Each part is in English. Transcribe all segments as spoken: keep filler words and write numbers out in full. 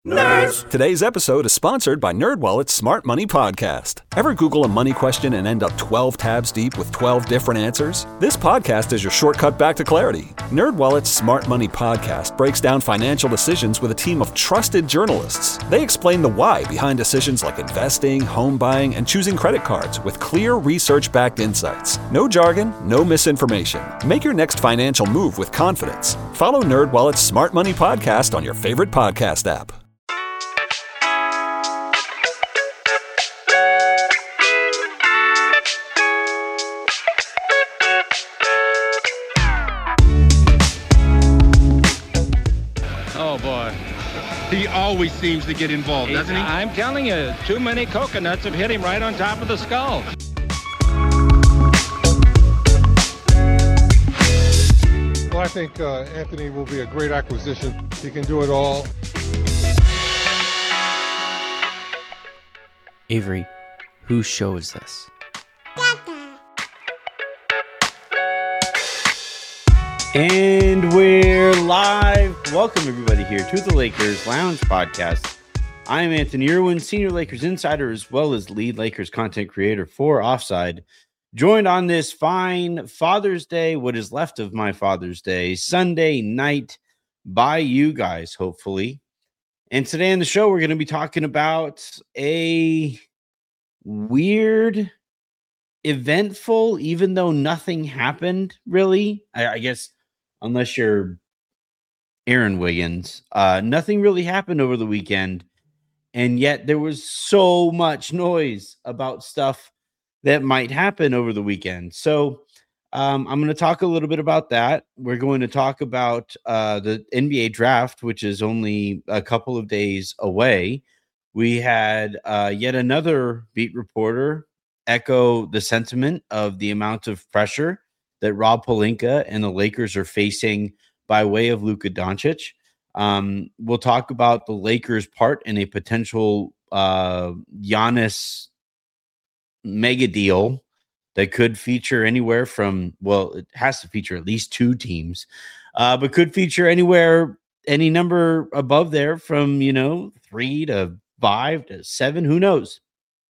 Nerds! Today's episode is sponsored by NerdWallet's Smart Money Podcast. Ever Google a money question and end up twelve tabs deep with twelve different answers? This podcast is your shortcut back to clarity. NerdWallet's Smart Money Podcast breaks down financial decisions with a team of trusted journalists. They explain the why behind decisions like investing, home buying, and choosing credit cards with clear research-backed insights. No jargon, no misinformation. Make your next financial move with confidence. Follow NerdWallet's Smart Money Podcast on your favorite podcast app. He always seems to get involved, doesn't he? I'm telling you, too many coconuts have hit him right on top of the skull. Well, I think uh, Anthony will be a great acquisition. He can do it all. Avery, whose show is this? And we're live. Welcome, everybody, here to the Lakers Lounge Podcast. I'm Anthony Irwin, Senior Lakers Insider, as well as lead Lakers content creator for Offside. Joined on this fine Father's Day, what is left of my Father's Day, Sunday night by you guys, hopefully. And today on the show, we're going to be talking about a weird, eventful, even though nothing happened, really. I, I guess... Unless you're Aaron Wiggins, uh, nothing really happened over the weekend. And yet there was so much noise about stuff that might happen over the weekend. So um, I'm going to talk a little bit about that. We're going to talk about uh, the N B A draft, which is only a couple of days away. We had uh, yet another beat reporter echo the sentiment of the amount of pressure that Rob Pelinka and the Lakers are facing by way of Luka Doncic. Um, we'll talk about the Lakers' part in a potential uh, Giannis mega deal that could feature anywhere from, well, it has to feature at least two teams, uh, but could feature anywhere, any number above there from, you know, three to five to seven, who knows?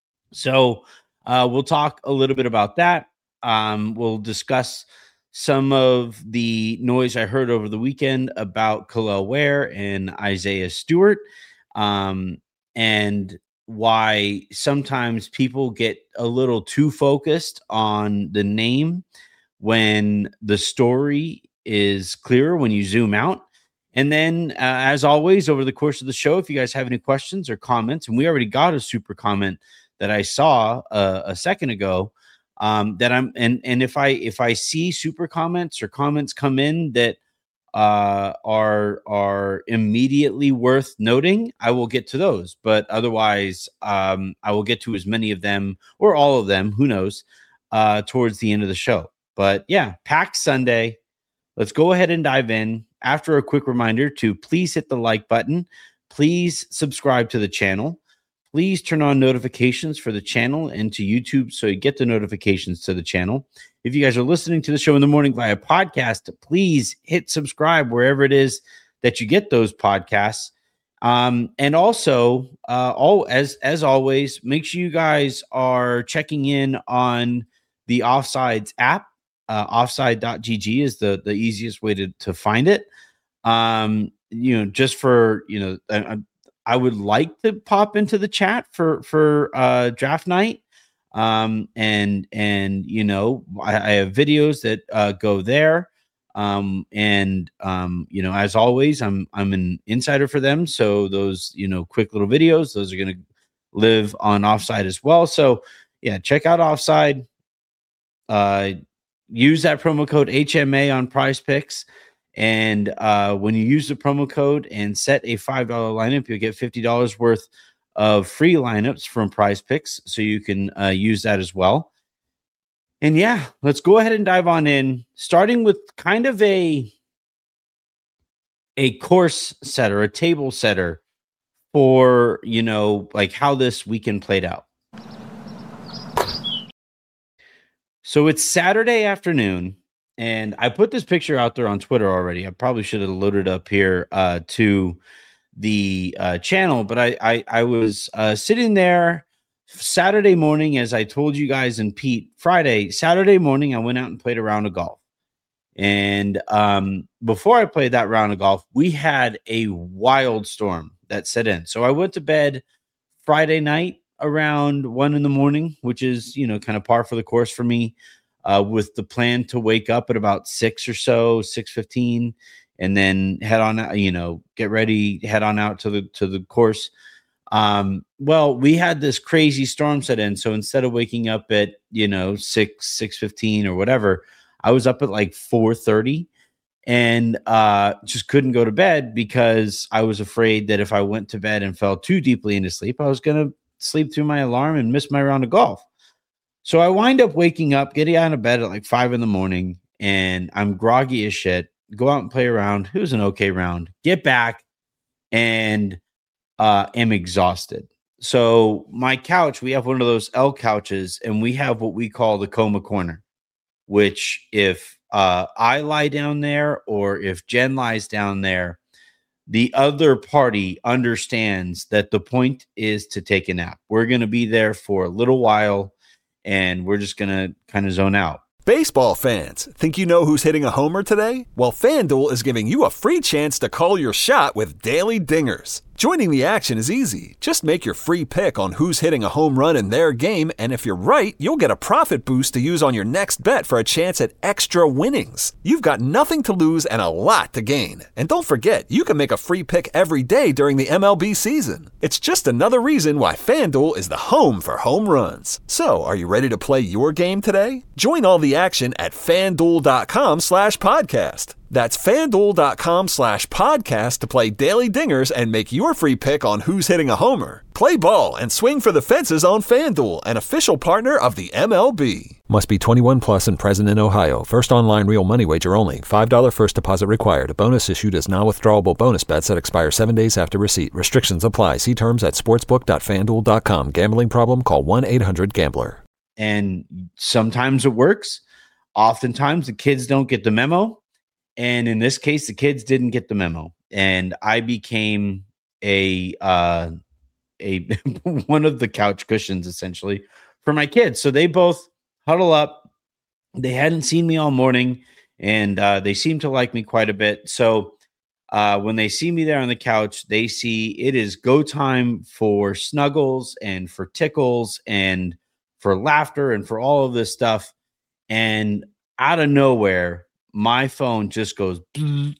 So uh, we'll talk a little bit about that. Um, we'll discuss some of the noise I heard over the weekend about Kel'el Ware and Isaiah Stewart, um, and why sometimes people get a little too focused on the name when the story is clearer when you zoom out. And then, uh, as always, over the course of the show, if you guys have any questions or comments, and we already got a super comment that I saw uh, a second ago, Um, that I'm and and if I if I see super comments or comments come in that uh, are are immediately worth noting, I will get to those. But otherwise, um, I will get to as many of them or all of them, who knows, uh, towards the end of the show. But yeah, Pack Sunday. Let's go ahead and dive in. After a quick reminder to please hit the like button, please subscribe to the channel. Please turn on notifications for the channel and to YouTube so you get the notifications to the channel. If you guys are listening to the show in the morning via podcast, please hit subscribe wherever it is that you get those podcasts. Um, and also, uh, all as as always, make sure you guys are checking in on the Offsides app. Uh, offside dot g g is the the easiest way to to find it. Um, you know, just for you know. I, I would like to pop into the chat for for uh, draft night, um, and and you know I, I have videos that uh, go there, um, and um, you know as always I'm I'm an insider for them, so those you know quick little videos those are going to live on Offside as well. So yeah, check out Offside. Uh, use that promo code H M A on Prize Picks. And uh, when you use the promo code and set a five dollar lineup, you'll get fifty dollars worth of free lineups from Prize Picks. So you can uh, use that as well. And yeah, let's go ahead and dive on in, starting with kind of a, a course setter, a table setter for, you know, like how this weekend played out. So it's Saturday afternoon. And I put this picture out there on Twitter already. I probably should have loaded up here uh, to the uh, channel, but I I, I was uh, sitting there Saturday morning, as I told you guys, and Pete, Friday, Saturday morning, I went out and played a round of golf. And um, before I played that round of golf, we had a wild storm that set in. So I went to bed Friday night around one in the morning, which is, you know, kind of par for the course for me, uh, with the plan to wake up at about six or so, six fifteen, and then head on out, you know, get ready, head on out to the, to the course. Um, well, we had this crazy storm set in. So instead of waking up at, you know, six, six fifteen or whatever, I was up at like four thirty and, uh, just couldn't go to bed because I was afraid that if I went to bed and fell too deeply into sleep, I was going to sleep through my alarm and miss my round of golf. So I wind up waking up, getting out of bed at like five in the morning, and I'm groggy as shit. Go out and play a round. It was an okay round. Get back and uh, am exhausted. So my couch, we have one of those L couches, and we have what we call the coma corner, which if uh, I lie down there or if Jen lies down there, the other party understands that the point is to take a nap. We're going to be there for a little while, and we're just going to kind of zone out. Baseball fans, think you know who's hitting a homer today? Well, FanDuel is giving you a free chance to call your shot with Daily Dingers. Joining the action is easy. Just make your free pick on who's hitting a home run in their game, and if you're right, you'll get a profit boost to use on your next bet for a chance at extra winnings. You've got nothing to lose and a lot to gain. And don't forget, you can make a free pick every day during the M L B season. It's just another reason why FanDuel is the home for home runs. So, are you ready to play your game today? Join all the action at FanDuel.com slash podcast. That's FanDuel.com slash podcast to play Daily Dingers and make your free pick on who's hitting a homer. Play ball and swing for the fences on FanDuel, an official partner of the M L B. Must be twenty-one plus and present in Ohio. First online real money wager only. five dollars first deposit required. A bonus issued as non-withdrawable bonus bets that expire seven days after receipt. Restrictions apply. See terms at sportsbook dot fan duel dot com. Gambling problem? Call one eight hundred gambler. And sometimes it works. Oftentimes the kids don't get the memo. And in this case, the kids didn't get the memo, and I became a uh, a one of the couch cushions essentially for my kids. So they both huddle up. They hadn't seen me all morning, and uh, they seem to like me quite a bit. So uh, when they see me there on the couch, they see it is go time for snuggles and for tickles and for laughter and for all of this stuff. And out of nowhere, my phone just goes, you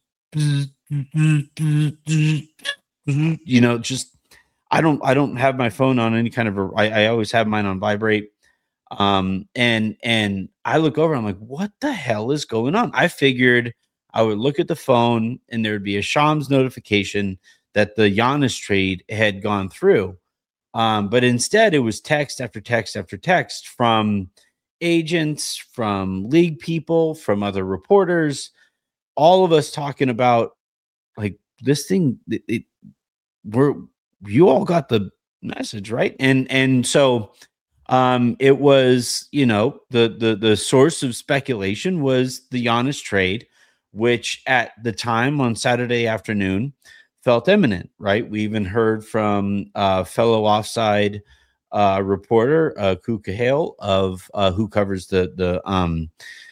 know, just, I don't, I don't have my phone on any kind of, a, I, I always have mine on vibrate. Um, and, and I look over, I'm like, what the hell is going on? I figured I would look at the phone and there'd be a Shams notification that the Giannis trade had gone through. Um, but instead it was text after text after text from agents, from league people, from other reporters, all of us talking about like this thing. It, it, we're you all got the message, right? And and so um, it was, you know, the the the source of speculation was the Giannis trade, which at the time on Saturday afternoon felt imminent, right? We even heard from uh, fellow Offside Uh, reporter, uh, Ku Kahale of uh, who covers the the um.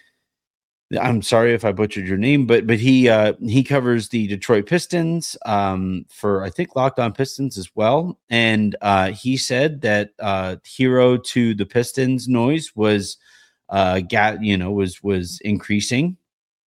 I'm sorry if I butchered your name, but but he uh, he covers the Detroit Pistons um, for I think Locked On Pistons as well, and uh, he said that uh, hero to the Pistons noise was uh, got you know was was increasing,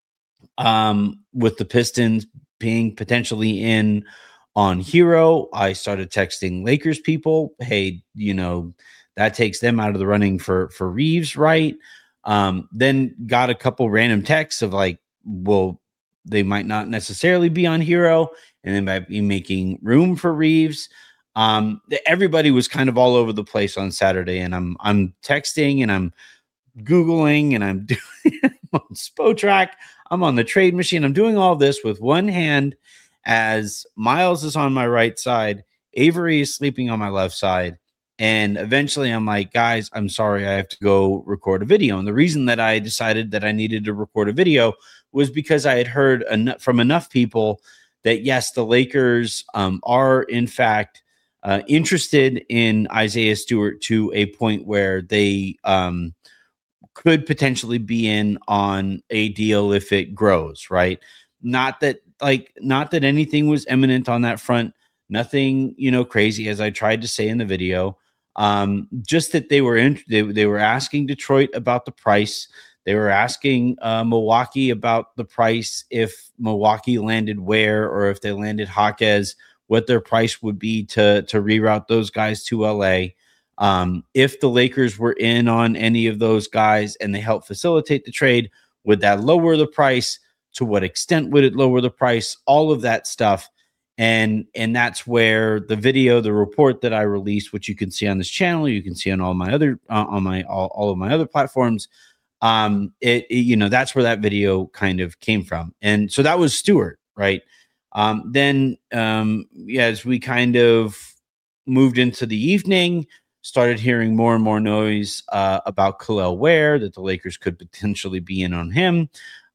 um, with the Pistons being potentially in on Hero. I started texting Lakers people, hey, you know, that takes them out of the running for, for Reeves, right? Um, then got a couple random texts of like, well, they might not necessarily be on Hero, and they might be making room for Reeves. Um, everybody was kind of all over the place on Saturday, and I'm I'm texting and I'm Googling and I'm doing on Spotrac. I'm on the trade machine. I'm doing all this with one hand, as Miles is on my right side, Avery is sleeping on my left side. And eventually I'm like, guys, I'm sorry, I have to go record a video. And the reason that I decided that I needed to record a video was because I had heard en- from enough people that yes, the Lakers um, are in fact uh, interested in Isaiah Stewart to a point where they um, could potentially be in on a deal if it grows, right? Not that like not that anything was imminent on that front, nothing, you know, crazy, as I tried to say in the video. Um, just that they were in, they, they were asking Detroit about the price. They were asking uh, Milwaukee about the price, if Milwaukee landed where, or if they landed Jaquez, what their price would be to to reroute those guys to L A. Um, if the Lakers were in on any of those guys and they helped facilitate the trade, would that lower the price? To what extent would it lower the price? All of that stuff. And, and that's where the video, the report that I released, which you can see on this channel, you can see on all my other, uh, on my, all, all of my other platforms. Um, it, it, you know, that's where that video kind of came from. And so that was Stewart, right? Um, then, um, yeah, as we kind of moved into the evening, started hearing more and more noise uh, about Kel'el Ware, that the Lakers could potentially be in on him.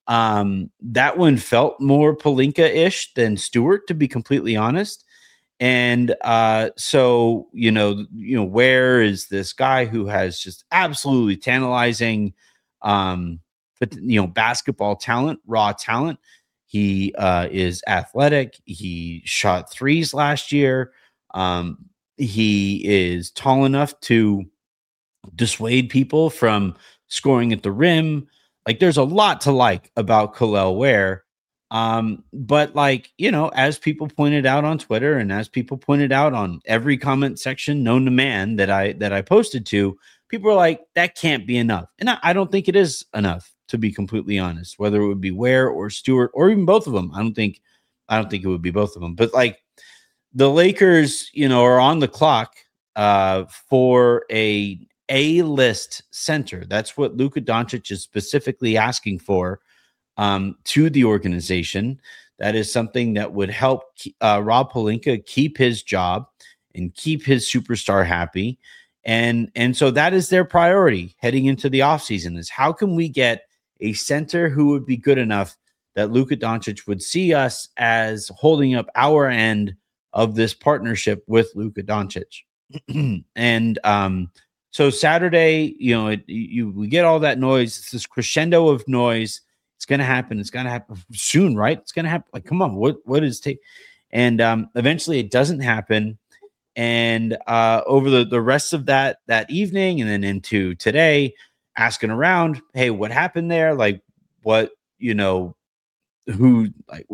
Um, that one felt more Pelinka-ish than Stewart, to be completely honest. And uh, so, you know, you know, Ware is this guy who has just absolutely tantalizing, um, but you know, basketball talent, raw talent. He uh, is athletic. He shot threes last year. Um, he is tall enough to dissuade people from scoring at the rim. Like, there's a lot to like about Kel'el Ware. Um, but like, you know, as people pointed out on Twitter and as people pointed out on every comment section known to man that I, that I posted to, people are like, that can't be enough. And I, I don't think it is enough, to be completely honest, whether it would be Ware or Stewart or even both of them. I don't think, I don't think it would be both of them, but like the Lakers, you know, are on the clock uh, for a A-list center. That's what Luka Doncic is specifically asking for um, to the organization. That is something that would help uh, Rob Pelinka keep his job and keep his superstar happy. And, and so that is their priority heading into the offseason, is how can we get a center who would be good enough that Luka Doncic would see us as holding up our end of this partnership with Luka Doncic. and um, so Saturday, you know, it, you we get all that noise. It's this crescendo of noise. It's going to happen. It's going to happen soon, right? It's going to happen. Like, come on, what what is take? And um, eventually, it doesn't happen. And uh, over the, the rest of that that evening, and then into today, asking around, hey, what happened there? Like, what, you know, who, like,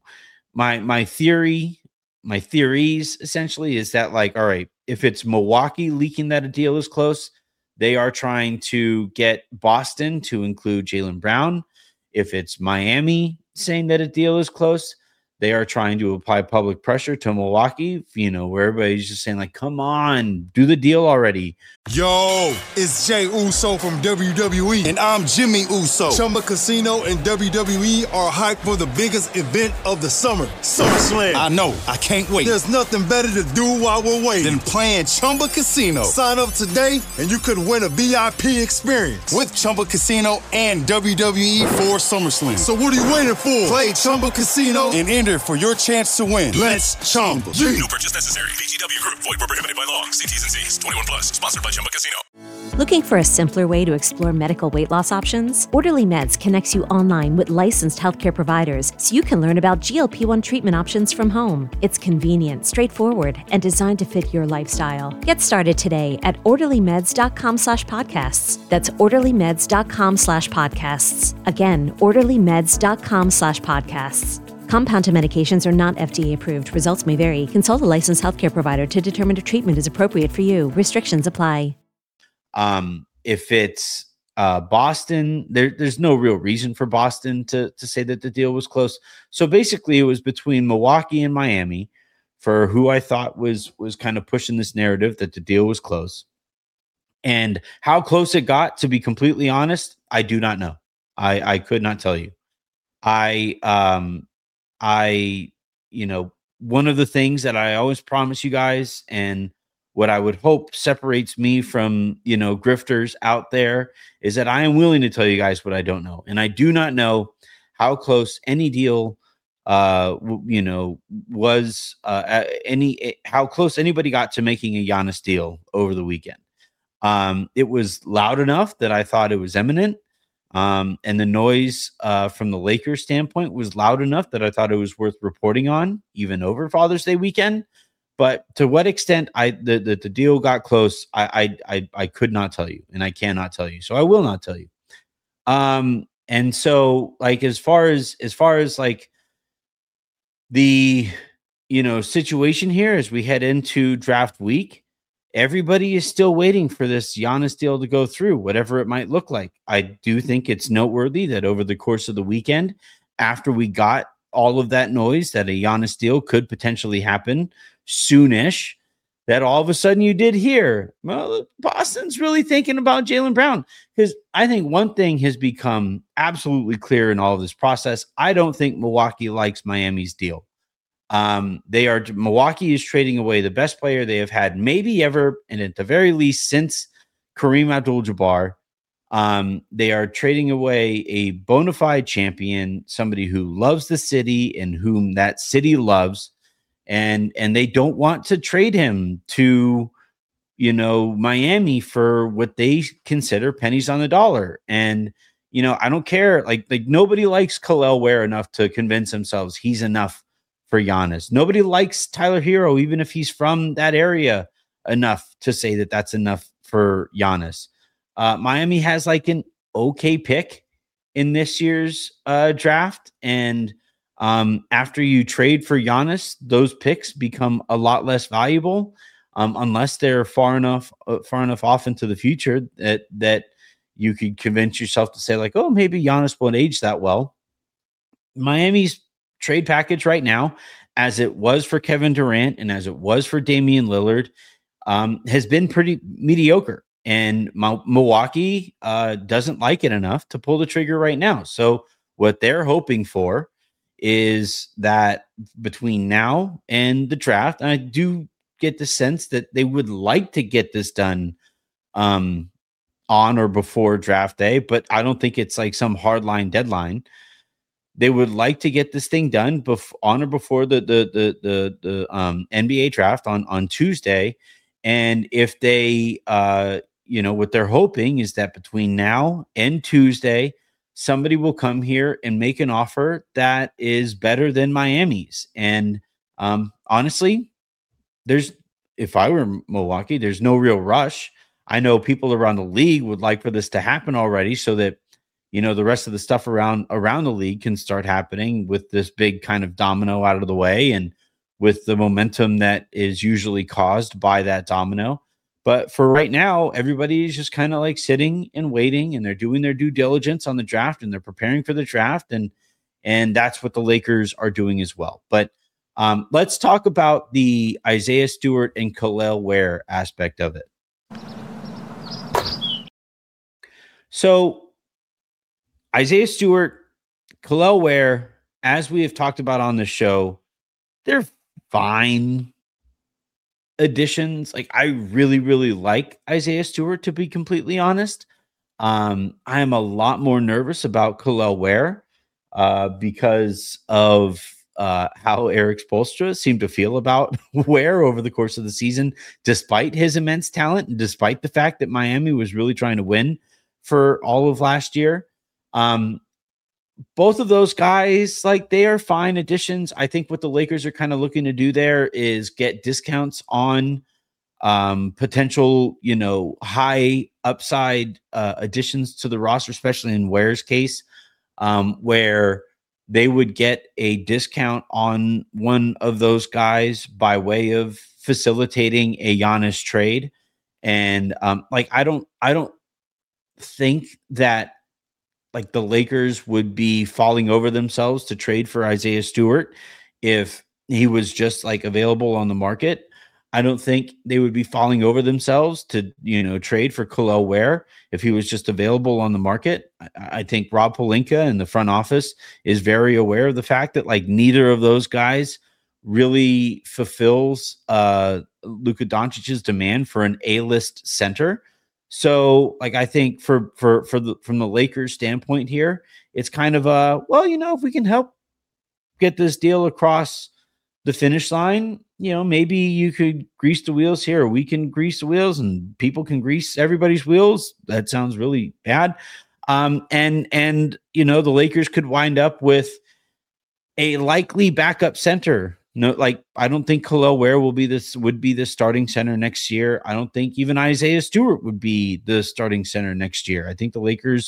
my my theory, my theories essentially is that, like, all right, if it's Milwaukee leaking that a deal is close, they are trying to get Boston to include Jaylen Brown. If it's Miami saying that a deal is close, they are trying to apply public pressure to Milwaukee, you know, where everybody's just saying, like, come on, do the deal already. Yo, it's Jay Uso from W W E, and I'm Jimmy Uso. Chumba Casino and W W E are hyped for the biggest event of the summer, SummerSlam. I know, I can't wait. There's nothing better to do while we're waiting than playing Chumba Casino. Sign up today, and you could win a V I P experience with Chumba Casino and W W E for SummerSlam. So what are you waiting for? Play Chumba Casino and enter for your chance to win. Let's Chumba. Yeah. No purchase necessary. V G W Group. Void where prohibited by law. See T's and C's. twenty-one plus. Sponsored by Chumba Casino. Looking for a simpler way to explore medical weight loss options? Orderly Meds connects you online with licensed healthcare providers so you can learn about G L P one treatment options from home. It's convenient, straightforward, and designed to fit your lifestyle. Get started today at orderlymeds.com slash podcasts. That's orderlymeds.com slash podcasts. Again, orderlymeds.com slash podcasts. Compounded medications are not F D A approved. Results may vary. Consult a licensed healthcare provider to determine if treatment is appropriate for you. Restrictions apply. Um, if it's uh, Boston, there, there's no real reason for Boston to, to say that the deal was close. So basically, it was between Milwaukee and Miami for who I thought was was kind of pushing this narrative that the deal was close. And how close it got, to be completely honest, I do not know. I, I could not tell you. I um I you know one of the things that I always promise you guys, and what I would hope separates me from, you know, grifters out there, is that I am willing to tell you guys what I don't know. And I do not know how close any deal uh, you know, was uh, any how close anybody got to making a Giannis deal over the weekend. Um, it was loud enough that I thought it was imminent. Um, and the noise uh, from the Lakers standpoint was loud enough that I thought it was worth reporting on, even over Father's Day weekend. But to what extent I the, the, the deal got close, I, I I I could not tell you, and I cannot tell you, so I will not tell you. Um, and so like as far as as far as like the you know situation here as we head into draft week, everybody is still waiting for this Giannis deal to go through, whatever it might look like. I do think it's noteworthy that over the course of the weekend, after we got all of that noise that a Giannis deal could potentially happen soonish, that all of a sudden you did hear, well, Boston's really thinking about Jaylen Brown. Because I think one thing has become absolutely clear in all of this process. I don't think Milwaukee likes Miami's deal. Um, they are Milwaukee is trading away the best player they have had maybe ever, and at the very least since Kareem Abdul-Jabbar. Um, they are trading away a bona fide champion, somebody who loves the city and whom that city loves, and and they don't want to trade him to, you know, Miami for what they consider pennies on the dollar. And you know, I don't care. Like, like nobody likes Kel'el Ware enough to convince themselves he's enough for Giannis. Nobody likes Tyler Hero, even if he's from that area, enough to say that that's enough for Giannis. Uh, Miami has like an okay pick in this year's uh, draft. And um, after you trade for Giannis, those picks become a lot less valuable um, unless they're far enough, uh, far enough off into the future that, that you could convince yourself to say like, oh, maybe Giannis won't age that well. Miami's trade package right now, as it was for Kevin Durant and as it was for Damian Lillard, um, has been pretty mediocre. And M- Milwaukee uh, doesn't like it enough to pull the trigger right now. So what they're hoping for is that between now and the draft, and I do get the sense that they would like to get this done um, on or before draft day, but I don't think it's like some hardline deadline. They would like to get this thing done bef- on or before the the the the, the um, N B A draft on on Tuesday. And if they, uh, you know, what they're hoping is that between now and Tuesday, somebody will come here and make an offer that is better than Miami's. And um, honestly, there's, if I were Milwaukee, there's no real rush. I know people around the league would like for this to happen already so that, you know, the rest of the stuff around, around the league can start happening with this big kind of domino out of the way and with the momentum that is usually caused by that domino. But for right now, everybody is just kind of like sitting and waiting, and they're doing their due diligence on the draft, and they're preparing for the draft. And, and that's what the Lakers are doing as well. But um, let's talk about the Isaiah Stewart and Kel'el Ware aspect of it. So Isaiah Stewart, Kel'el Ware, as we have talked about on the show, they're fine additions. Like, I really, really like Isaiah Stewart, to be completely honest. Um, I am a lot more nervous about Kel'el Ware uh, because of uh, how Eric Spoelstra seemed to feel about Ware over the course of the season, despite his immense talent and despite the fact that Miami was really trying to win for all of last year. Um, both of those guys, like, they are fine additions. I think what the Lakers are kind of looking to do there is get discounts on um, potential, you know, high upside uh, additions to the roster, especially in Ware's case, um, where they would get a discount on one of those guys by way of facilitating a Giannis trade. And um, like, I don't, I don't think that like the Lakers would be falling over themselves to trade for Isaiah Stewart if he was just like available on the market. I don't think they would be falling over themselves to, you know, trade for Kel'el Ware if he was just available on the market. I, I think Rob Pelinka and the front office is very aware of the fact that like neither of those guys really fulfills uh, Luka Doncic's demand for an A-list center. So, like, I think for for for the from the Lakers standpoint here, it's kind of a, well, you know, if we can help get this deal across the finish line, you know, maybe you could grease the wheels here, or we can grease the wheels and people can grease everybody's wheels. That sounds really bad. Um, and, and, you know, the Lakers could wind up with a likely backup center. No, like, I don't think Khalil Ware will be this, would be the starting center next year. I don't think even Isaiah Stewart would be the starting center next year. I think the Lakers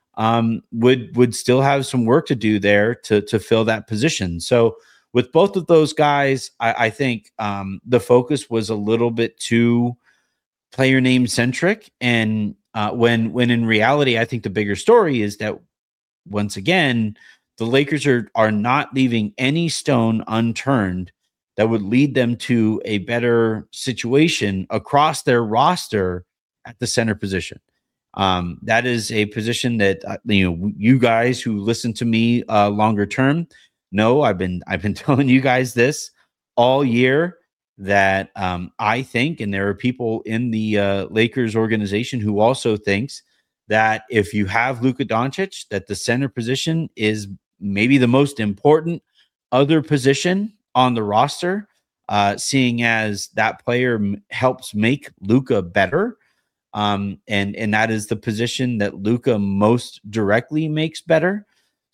um, would, would still have some work to do there to, to fill that position. So with both of those guys, I, I think um, the focus was a little bit too player name centric. And uh, when, when in reality, I think the bigger story is that once again, the Lakers are, are not leaving any stone unturned that would lead them to a better situation across their roster at the center position. Um, that is a position that, uh, you know, you guys who listen to me uh, longer term know, I've been, I've been telling you guys this all year, that um, I think, and there are people in the uh, Lakers organization who also thinks that if you have Luka Doncic, that the center position is maybe the most important other position on the roster, uh, seeing as that player m- helps make Luka better. Um, and, and that is the position that Luka most directly makes better.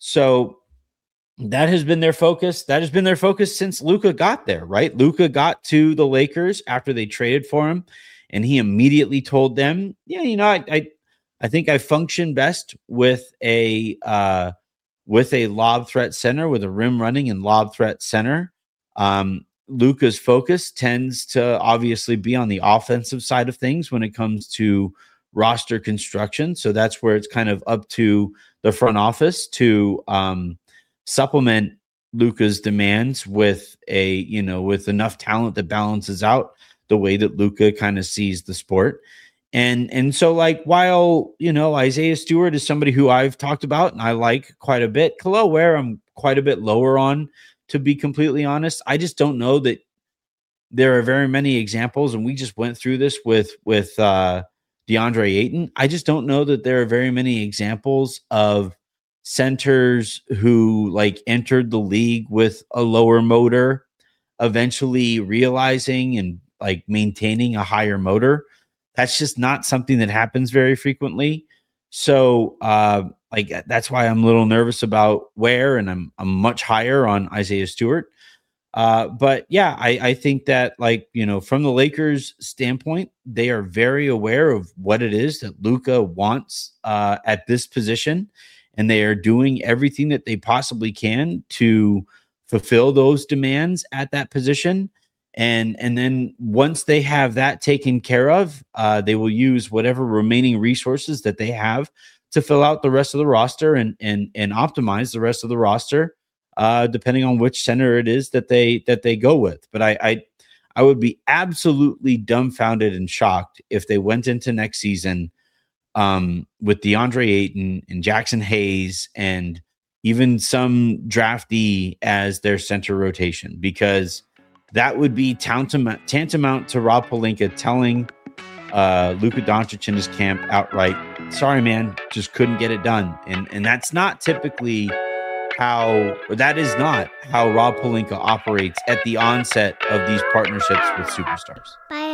So that has been their focus. That has been their focus since Luka got there, right? Luka got to the Lakers after they traded for him, and he immediately told them, yeah, you know, I, I, I think I function best with a, uh, with a lob threat center, with a rim running and lob threat center. Um, Luka's focus tends to obviously be on the offensive side of things when it comes to roster construction. So that's where it's kind of up to the front office to um, supplement Luka's demands with a, you know, with enough talent that balances out the way that Luka kind of sees the sport. And and so, like, while, you know, Isaiah Stewart is somebody who I've talked about and I like quite a bit, Khalil Ware I'm quite a bit lower on, to be completely honest. I just don't know that there are very many examples, and we just went through this with, with uh, DeAndre Ayton. I just don't know that there are very many examples of centers who, like, entered the league with a lower motor, eventually realizing and, like, maintaining a higher motor. That's just not something that happens very frequently. So, uh, like, that's why I'm a little nervous about Ware, and I'm I'm much higher on Isaiah Stewart. Uh, but yeah, I, I think that, like, you know, from the Lakers' standpoint, they are very aware of what it is that Luka wants uh, at this position, and they are doing everything that they possibly can to fulfill those demands at that position. And and then once they have that taken care of, uh, they will use whatever remaining resources that they have to fill out the rest of the roster and and and optimize the rest of the roster, uh, depending on which center it is that they that they go with. But I, I I would be absolutely dumbfounded and shocked if they went into next season um, with DeAndre Ayton and Jackson Hayes and even some draftee as their center rotation, because that would be tantamount, tantamount to Rob Pelinka telling uh, Luka Doncic in his camp outright, sorry, man, just couldn't get it done. And and that's not typically how, or that is not how Rob Pelinka operates at the onset of these partnerships with superstars. Bye.